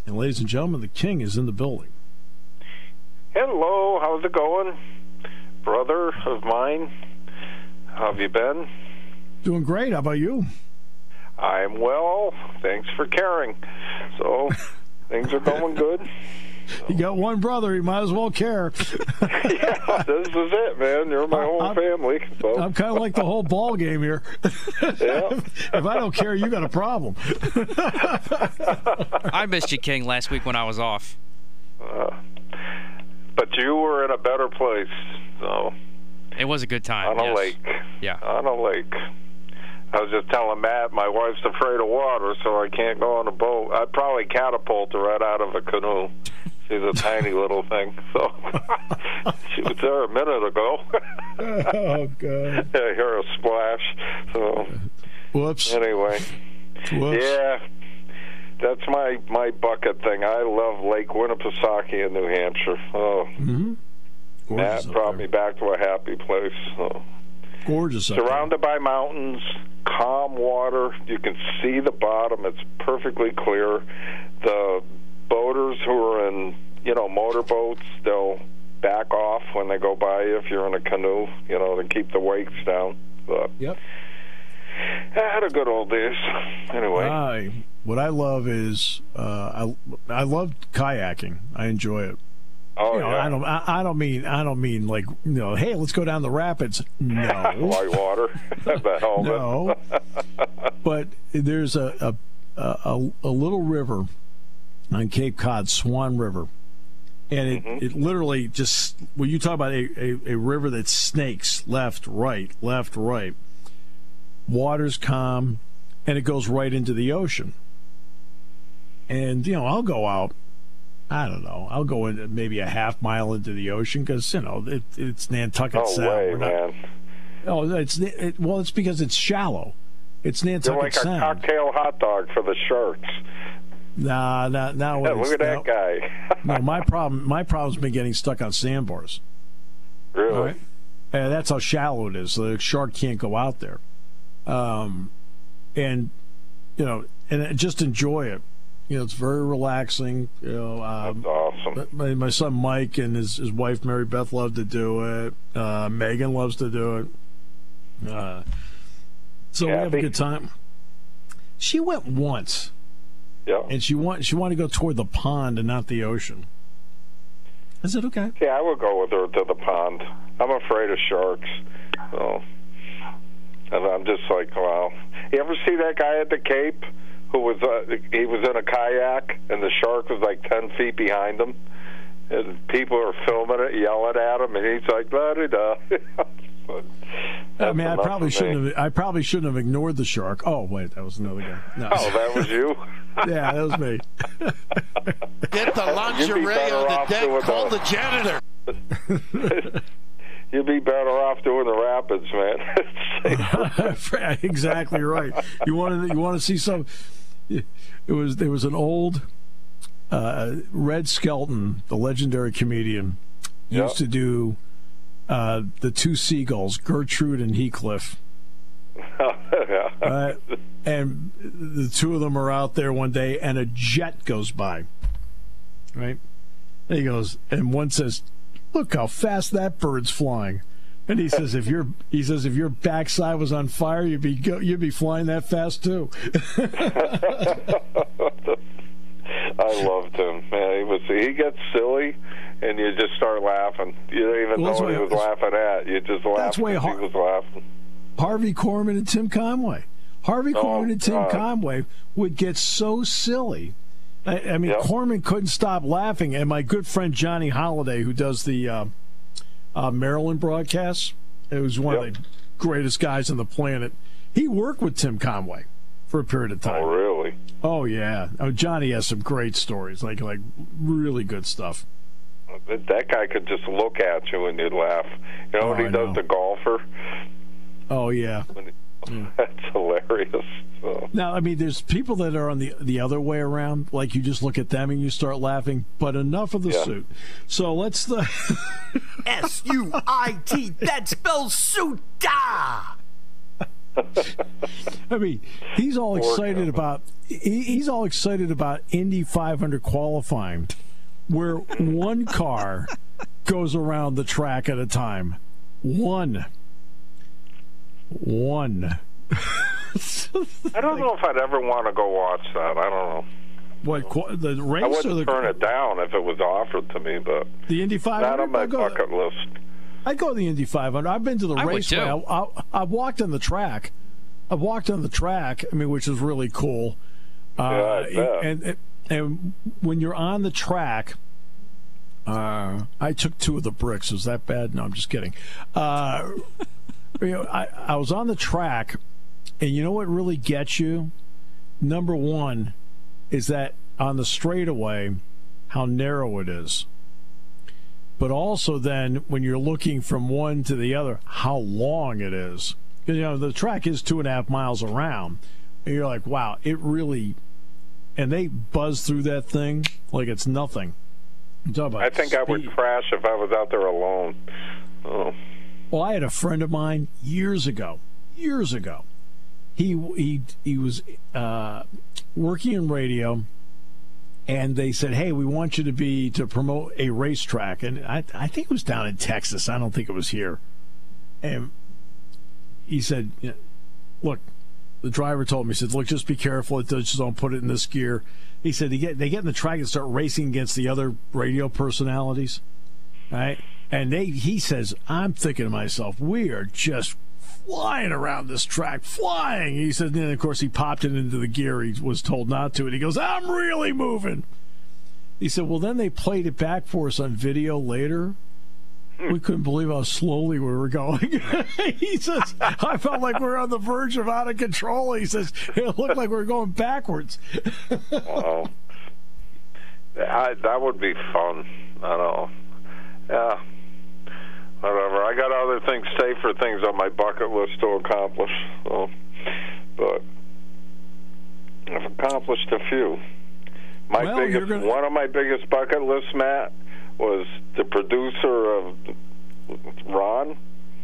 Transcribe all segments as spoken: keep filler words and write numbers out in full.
And ladies and gentlemen, the king is in the building. Hello, how's it going? Brother of mine, how have you been? Doing great. How about you? I'm well. Thanks for caring. So, things are going good. You got one brother. You might as well care. Yeah, this is it, man. You're my whole I'm, family. So. I'm kind of like the whole ball game here. Yeah. If I don't care, you got a problem. I missed you, King, last week when I was off. Uh, but you were in a better place. So. It was a good time. On a yes. lake. Yeah. On a lake. I was just telling Matt, my wife's afraid of water, so I can't go on a boat. I'd probably catapult her right out of a canoe. She's a tiny little thing. So she was there a minute ago. Oh, God. I hear a splash. So Whoops. anyway. Whoops. Yeah. That's my, my bucket thing. I love Lake Winnipesaukee in New Hampshire. Oh. Mm-hmm. Matt brought me back to a happy place. So. Gorgeous. Surrounded by mountains, calm water. You can see the bottom. It's perfectly clear. The boaters who are in, you know, motorboats, they'll back off when they go by you if you're in a canoe, you know, to keep the wakes down. But yep. I had a good old days. Anyway. I, what I love is uh, I I love kayaking. I enjoy it. Oh, you know, yeah. I don't. I, I don't mean. I don't mean like you know. Hey, let's go down the rapids. No. White water. The helmet. No. But there's a a, a a little river on Cape Cod, Swan River, and it, mm-hmm. it literally just when you talk about a, a, a river that snakes left, right, left, right. Water's calm, and it goes right into the ocean. And you know, I'll go out. I don't know. I'll go in maybe a half mile into the ocean because you know it, it's Nantucket No Sound. way, We're not, man. oh, it's it, well, it's because it's shallow. It's Nantucket You're like Sound. a cocktail hot dog for the sharks. Nah, nah, nah. Yeah, look at that guy. No, my problem. My problem's been getting stuck on sandbars. Really? All right? And that's how shallow it is. So the shark can't go out there. Um, and you know, and just enjoy it. You know, it's very relaxing. You know, um, That's awesome. My, my son Mike and his, his wife Mary Beth love to do it. Uh, Megan loves to do it. Uh, so Kathy? we have a good time. She went once. Yeah. And she want she wanted to go toward the pond and not the ocean. I said, okay. Yeah, I would go with her to the pond. I'm afraid of sharks. So, and I'm just like, wow. You ever see that guy at the Cape who was uh, he was in a kayak and the shark was like ten feet behind him, and people are filming it, yelling at him, and he's like, da da da. I mean, I probably shouldn't have. I probably shouldn't have ignored the shark. Oh wait, that was another guy. No. Oh, that was you. Yeah, that was me. Get the lingerie on the deck. Call the janitor. You'd be better off doing the rapids, man. Exactly right. You want to you want to see some? It was there was an old uh, Red Skelton, the legendary comedian, used Yep. to do uh, the two seagulls, Gertrude and Heathcliff. Yeah. Uh, and the two of them are out there one day, and a jet goes by. Right? And he goes, and one says, "Look how fast that bird's flying." And he says, "If your he says if your backside was on fire, you'd be go, you'd be flying that fast too." I loved him, man. He was he gets silly, and you just start laughing. You don't even Well, know what why- he was laughing at. You just laugh. That's why because Har- he was laughing. Harvey Korman and Tim Conway. Harvey Oh, Korman and Tim God. Conway would get so silly. I, I mean, Yep. Corman couldn't stop laughing, and my good friend Johnny Holiday, who does the uh, uh, Maryland broadcasts, it was one Yep. of the greatest guys on the planet. He worked with Tim Conway for a period of time. Oh, really? Oh yeah, oh, Johnny has some great stories, like like really good stuff. That that guy could just look at you and you'd laugh. You know Oh, when he I does know. the golfer? Oh yeah. When he, Mm. That's hilarious. So. Now, I mean, there's people that are on the the other way around. Like you just look at them and you start laughing. But enough of the Yeah. suit. So let's the S U I T. That spells suit. I mean, he's all excited about he, he's all excited about Indy five hundred qualifying, where one car goes around the track at a time. One. One. I don't know if I'd ever want to go watch that. I don't know. What, the race? I wouldn't or the, turn it down if it was offered to me, but the Indy five hundred? Not on my I'd go, bucket list. I'd go to the Indy five hundred. I've been to the I raceway. I, I, I walked on the track. I walked on the track, I mean, which is really cool. Uh, yeah, I bet. And, and when you're on the track, uh, I took two of the bricks. Is that bad? No, I'm just kidding. Uh, you know, I, I was on the track, and you know what really gets you? Number one is that on the straightaway, how narrow it is. But also then, when you're looking from one to the other, how long it is. You know, the track is two and a half miles around. And you're like, wow, it really... And they buzz through that thing like it's nothing. About I think speed. I would crash if I was out there alone. Oh. Well, I had a friend of mine years ago, years ago. He he he was uh, working in radio, and they said, "Hey, we want you to be to promote a racetrack." And I I think it was down in Texas. I don't think it was here. And he said, "Look." The driver told me, he said, look, just be careful. It just don't put it in this gear. He said, they get, they get in the track and start racing against the other radio personalities, right? And they, he says, I'm thinking to myself, we are just flying around this track, flying. He said, and then, of course, he popped it into the gear. He was told not to. And he goes, I'm really moving. He said, well, then they played it back for us on video later. We couldn't believe how slowly we were going. He says, I felt like we were on the verge of out of control. He says, it looked like we were going backwards. Oh, I, that would be fun. I don't know. Yeah, whatever. I got other things, safer things on my bucket list to accomplish. So, but I've accomplished a few. My well, biggest, gonna... one of my biggest bucket lists, Matt, was the producer of Ron,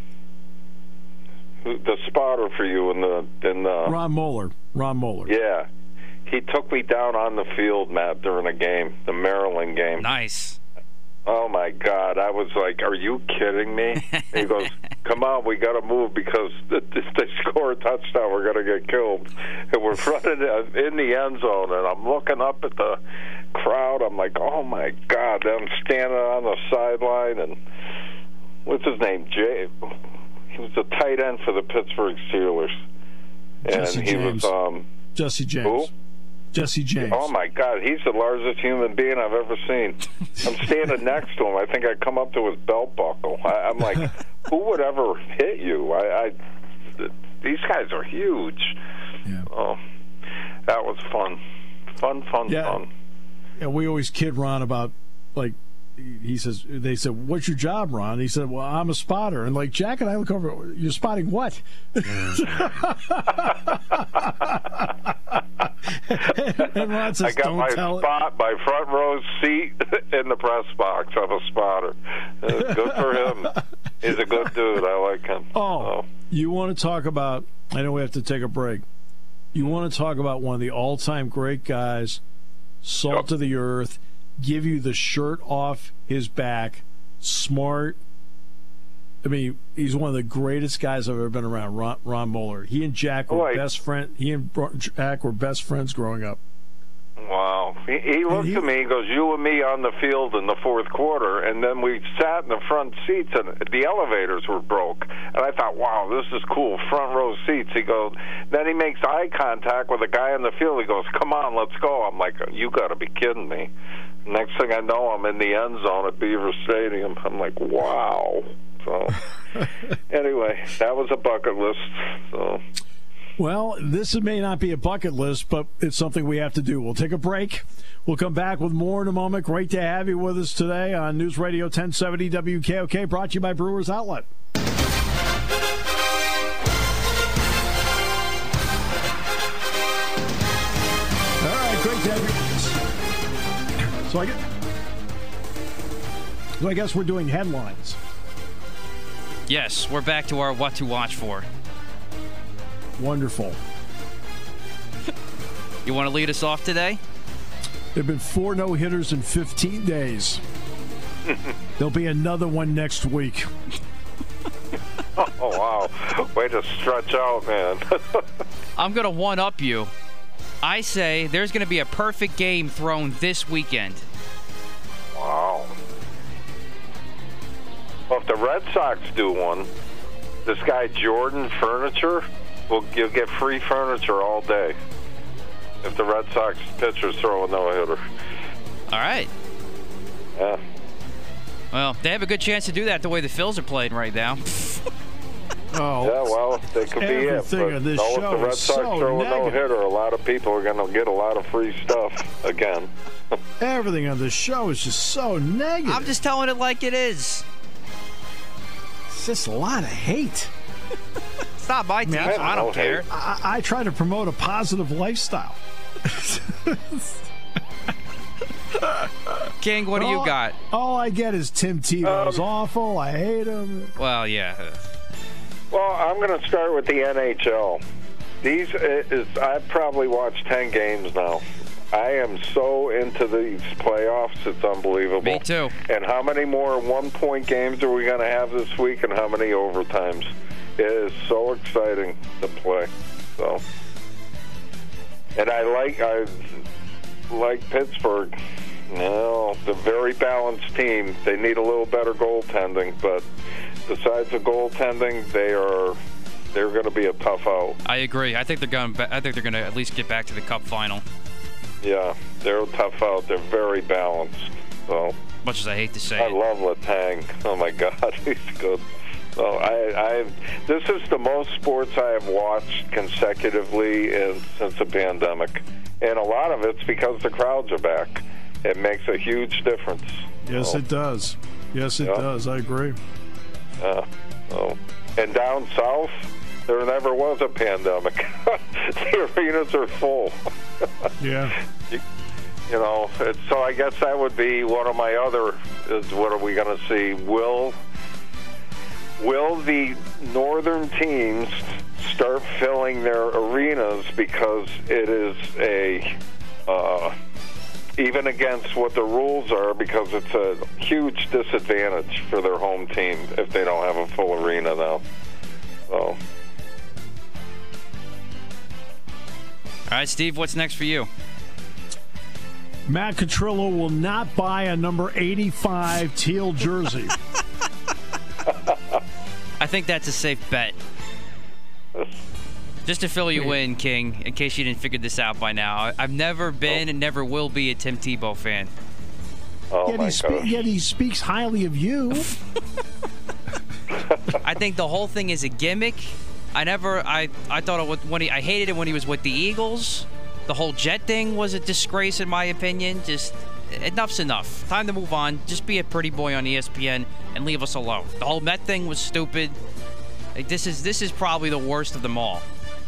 the spotter for you in the in the Ron Moeller. Ron Moeller. Yeah, he took me down on the field, Matt, during a game, the Maryland game. Nice. Oh my God! I was like, "Are you kidding me?" He goes, "Come on, we got to move because if they score a touchdown, we're going to get killed." And we're running in the end zone, and I'm looking up at the crowd. I'm like, "Oh my God!" I'm standing on the sideline, and what's his name? Jay. He was the tight end for the Pittsburgh Steelers, and Jesse he James. was um, Jesse James. who? Jesse James. Oh, my God. He's the largest human being I've ever seen. I'm standing next to him. I think I come up to his belt buckle. I, I'm like, who would ever hit you? I, I These guys are huge. Yeah. Oh, that was fun. Fun, fun, yeah. fun. Yeah, we always kid Ron about, like, he says, they said, what's your job, Ron? He said, well, I'm a spotter. And, like, Jack and I look over, you're spotting what? And Ron says, I got don't my tell spot, my front row seat in the press box. I'm a spotter. Uh, good for him. He's a good dude. I like him. Oh, oh, you want to talk about, I know we have to take a break. You want to talk about one of the all-time great guys, salt Yep. of the earth, give you the shirt off his back, smart. I mean, he's one of the greatest guys I've ever been around, Ron, Ron Moeller. He and Jack were Right. best friend. He and Jack were best friends growing up. Wow. He, he looked he- at me, he goes, you and me on the field in the fourth quarter, and then we sat in the front seats, and the elevators were broke. And I thought, wow, this is cool, front row seats. He goes, then he makes eye contact with a guy in the field. He goes, come on, let's go. I'm like, you got to be kidding me. Next thing I know, I'm in the end zone at Beaver Stadium. I'm like, wow. So, anyway, that was a bucket list. So. Well, this may not be a bucket list, but it's something we have to do. We'll take a break. We'll come back with more in a moment. Great to have you with us today on News Radio ten seventy W K O K, brought to you by Brewers Outlet. All right, great to have you. So I guess, so I guess we're doing headlines. Yes, we're back to our what to watch for. Wonderful. You want to lead us off today? There have been four no-hitters in fifteen days. There'll be another one next week. Oh, wow. Way to stretch out, man. I'm going to one-up you. I say there's going to be a perfect game thrown this weekend. Wow. Well, if the Red Sox do one, this guy Jordan Furniture, will you'll get free furniture all day if the Red Sox pitchers throw a no-hitter. All right. Yeah. Well, they have a good chance to do that the way the Phils are playing right now. Oh, Yeah, well, they could be it. everything But on this no, if show the Red is Sox so throw a negative. no-hitter, a lot of people are going to get a lot of free stuff again. everything on this show is just so negative. I'm just telling it like it is. It's just a lot of hate. It's not my team, I- so I don't I- care. I, I try to promote a positive lifestyle. King, what do you all, got? All I get is Tim Tebow's Um, awful. I hate him. Well, yeah. Well, I'm going to start with the N H L. These is I've probably watched ten games now. I am so into these playoffs; it's unbelievable. Me too. And how many more one-point games are we going to have this week, and how many overtimes? It is so exciting to play. So, and I like I like Pittsburgh. No, the very balanced team. They need a little better goaltending, but besides the goaltending, they are they're going to be a tough out. I agree. I think they're going. I think they're going to at least get back to the Cup final. Yeah, they're a tough out. They're very balanced. So Much as I hate to say I it. love Letang. Oh my God, he's good. So I, I, this is the most sports I have watched consecutively in, since the pandemic, and a lot of it's because the crowds are back. It makes a huge difference. Yes, So, it does. Yes, it Yeah. does. I agree. Yeah. So, and down south, there never was a pandemic. The arenas are full. Yeah. you, you know, it's, so I guess that would be one of my other. Is what are we going to see? Will Will the northern teams start filling their arenas because it is a uh, even against what the rules are, because it's a huge disadvantage for their home team if they don't have a full arena now. So, All right, Steve, what's next for you? Matt Catrillo will not buy a number eighty-five teal jersey. I think that's a safe bet. Just to fill you in, King, in case you didn't figure this out by now, I've never been and never will be a Tim Tebow fan. oh yet, my he spe- gosh. yet he speaks highly of you. I think the whole thing is a gimmick. I never, I, I thought it was when he, I hated it when he was with the Eagles. The whole Jet thing was a disgrace, in my opinion. Just enough's enough. Time to move on. Just be a pretty boy on E S P N and leave us alone. The whole Met thing was stupid. Like, this is this is probably the worst of them all.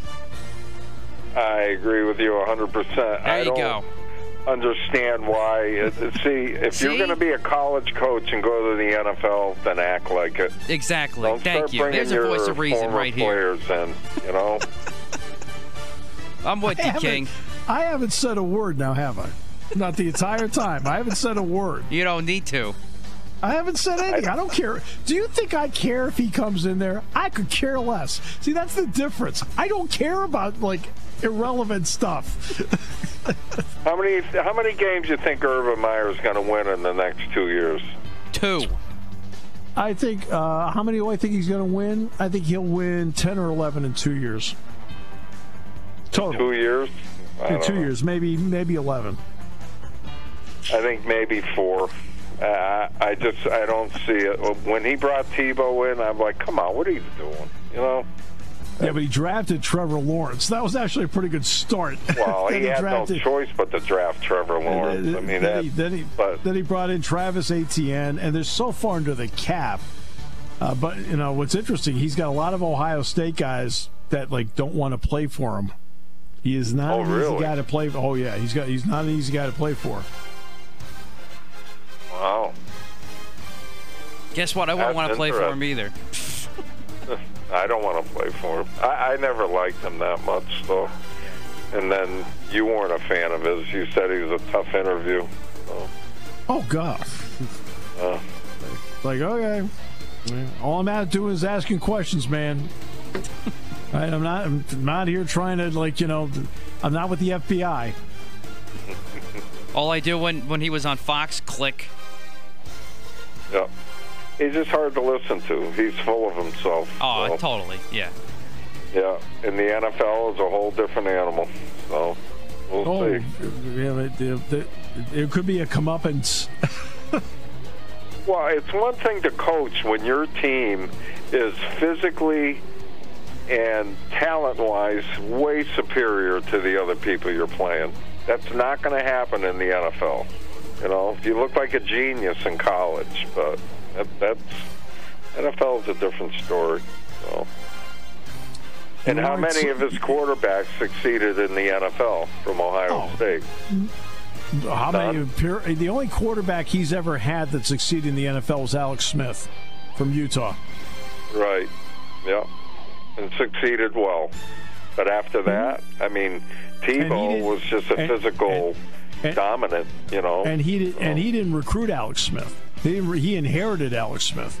I agree with you one hundred percent. There I you don't go. understand why. It, see, if See? you're going to be a college coach and go to the N F L, then act like it. Exactly. Don't Thank start you. bringing There's a your voice of reason former right here. players in, you know. I'm with I you, haven't- King. I haven't said a word now, have I? Not the entire time. I haven't said a word. You don't need to. I haven't said anything. I don't care. Do you think I care if he comes in there? I could care less. See, that's the difference. I don't care about, like, irrelevant stuff. How many how many games you think Urban Meyer's going to win in the next two years? Two. I think, uh, how many do I think he's going to win? I think he'll win ten or eleven in two years. Total. Two years? I In don't two know. years, maybe maybe eleven. I think maybe four. Uh, I just I don't see it. When he brought Tebow in, I'm like, come on, what are you doing? You know. Yeah, but he drafted Trevor Lawrence. That was actually a pretty good start. Well, Then he had drafted- no choice but to draft Trevor Lawrence. I mean, then, that. he, then, he, but then he brought in Travis Etienne, and they're so far under the cap. Uh, but you know what's interesting? He's got a lot of Ohio State guys that like don't want to play for him. He is not Oh, an easy really? guy to play for. Oh yeah, he's got he's not an easy guy to play for. wow. Guess what? I wouldn't That's want to play for him interesting. either. I don't want to play for him. I, I never liked him that much, though. And then you weren't a fan of his. You said he was a tough interview. So. Oh, God. Uh, like, okay. All I'm out doing is asking questions, man. Right, I'm not I'm not here trying to, like, you know, I'm not with the F B I. All I do when, when he was on Fox, click. Yeah. He's just hard to listen to. He's full of himself. Oh, so. Totally, yeah. Yeah, and the N F L is a whole different animal. So we'll oh, see. Yeah, it, it, it could be a comeuppance. Well, it's one thing to coach when your team is physically and talent-wise way superior to the other people you're playing. That's not going to happen in the N F L. You know, you look like a genius in college, but that, that's N F L is a different story. So. And how many of his quarterbacks succeeded in the N F L from Ohio oh. State? How None? many? The only quarterback he's ever had that succeeded in the N F L was Alex Smith from Utah. Right. Yeah. And succeeded well. But after that, I mean, Tebow was just a and, physical and, dominant, you know. And he did, so. and he didn't recruit Alex Smith. He he inherited Alex Smith.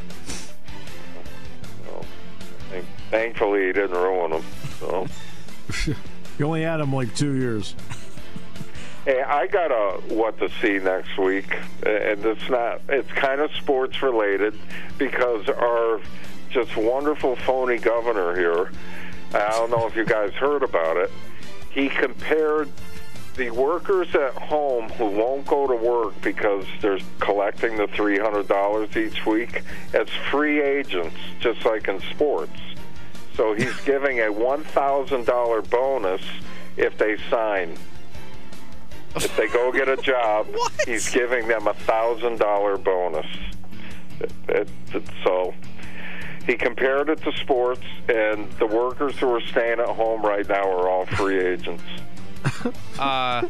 Well, thankfully, he didn't ruin him. So. You only had him like two years. Hey, I got a what to see next week, and it's not. It's kind of sports related because our just wonderful phony governor here. I don't know if you guys heard about it. He compared the workers at home who won't go to work because they're collecting the three hundred dollars each week as free agents, just like in sports. So he's giving a one thousand dollars bonus if they sign. If they go get a job, he's giving them a one thousand dollars bonus. It, it, it, so he compared it to sports, and the workers who are staying at home right now are all free agents. Uh,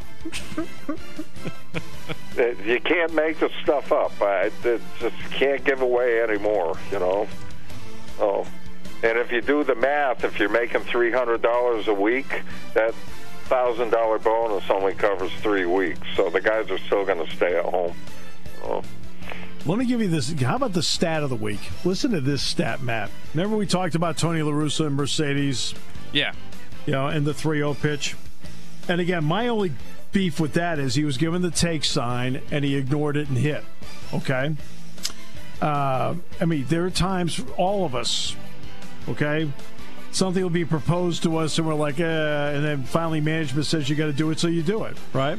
it, you can't make this stuff up. I it just can't give away anymore, you know. Oh, and if you do the math, if you're making three hundred dollars a week, that one thousand dollars bonus only covers three weeks, so the guys are still going to stay at home. Oh. Let me give you this. How about the stat of the week? Listen to this stat, Matt. Remember we talked about Tony La Russa and Mercedes? Yeah. You know, and the three oh pitch. And again, my only beef with that is he was given the take sign and he ignored it and hit. Okay? Uh, I mean, there are times, all of us, okay? Something will be proposed to us and we're like, eh, and then finally management says you got to do it, so you do it, right?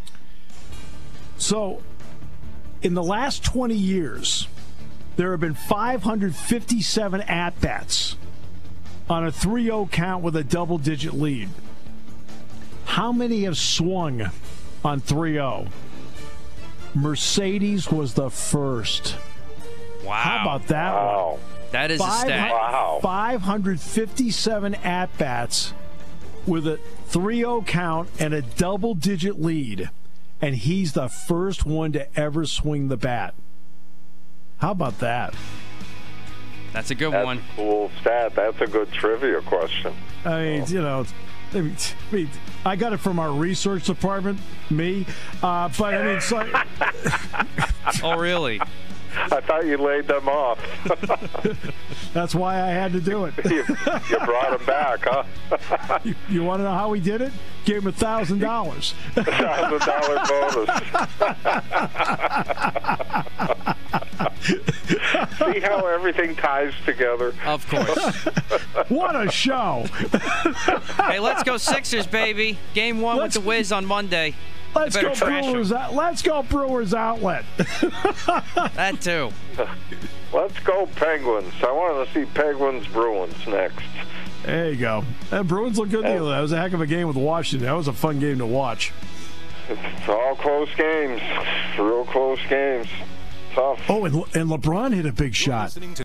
So, in the last twenty years, there have been five hundred fifty-seven at-bats on a three oh count with a double-digit lead. How many have swung on three oh? Mercedes was the first. Wow. How about that wow. one? That is Five, a stat. Wow. five hundred fifty-seven at-bats with a three oh count and a double-digit lead, and he's the first one to ever swing the bat. How about that? That's a good That's one. a cool stat. That's a good trivia question. I mean, Oh. you know, I, mean, I, mean, I got it from our research department, me, uh, but I mean, it's like... Oh, really? I thought you laid them off. That's why I had to do it. you, you brought them back, huh? You, you want to know how we did it? Gave him a thousand dollars. one thousand dollars bonus. See how everything ties together? Of course. What a show! Hey, let's go Sixers, baby. Game one Let's- with the Wiz on Monday. Let's Better go trash 'em. Brewers. Out, let's go Brewers Outlet. That too. Let's go Penguins. I want to see Penguins Bruins next. There you go. That Bruins look good the other day. That was a heck of a game with Washington. That was a fun game to watch. It's all close games. Real close games. Tough. Oh, and, and LeBron hit a big shot.